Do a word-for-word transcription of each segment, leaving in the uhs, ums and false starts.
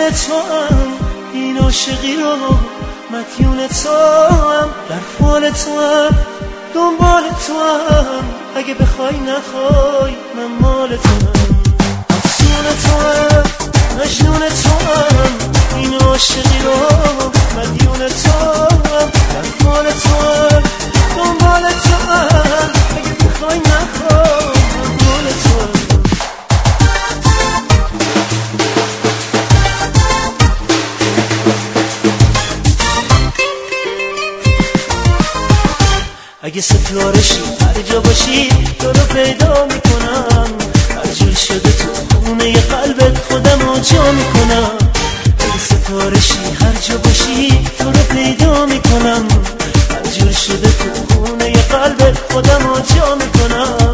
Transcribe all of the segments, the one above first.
تو هم این عاشقی رو مدیون تو هم در فال تو هم دنبال تو هم اگه بخوای نخوای من مال تو هم افسون تو هم مجنون تو هم این عاشقی رو مدیون تو هم در فال تو هم دنبال تو هم اگه بخوای نخوای من مال تو هم اگه ستارشی هر جا باشی تو رو پیدا میکنم هر جور شده تو خونه ی قلبت خودم رو جا میکنم اگه ستارشی هر جا باشی تو رو پیدا میکنم هر جور شده تو خونه ی قلبت خودم رو جا میکنم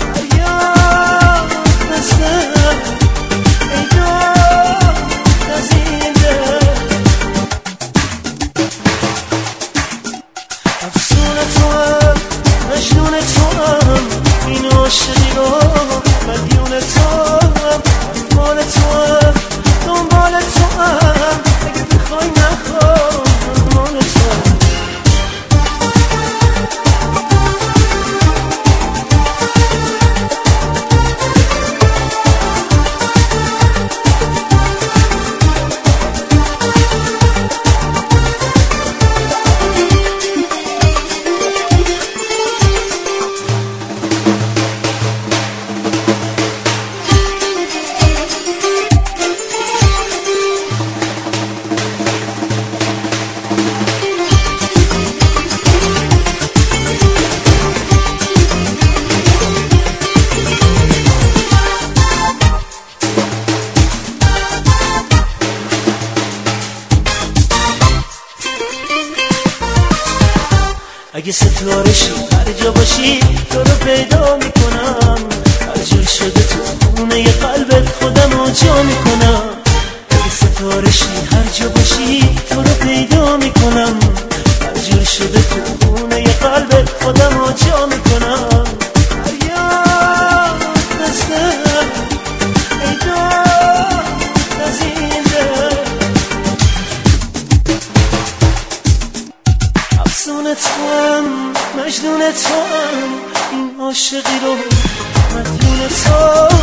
مجنون تو هم این عاشقی رو مدیون تو هم مال تو هم دنبال تو هم اگه بخوای نخوای مال تو هم اگه ستارشی هر جا باشی تو رو پیدا میکنم هر جور شده تو خونه ی قلبت خودم رو جا میکنم اگه ستارشی هر جا باشی تو رو پیدا میکنم هر جور شده تو خونه ی قلبت خودم رو جا میکنم فریاد بزن ای داد از این دل افسون تو هم مجنون تو هم این عاشقی رو مدیون تو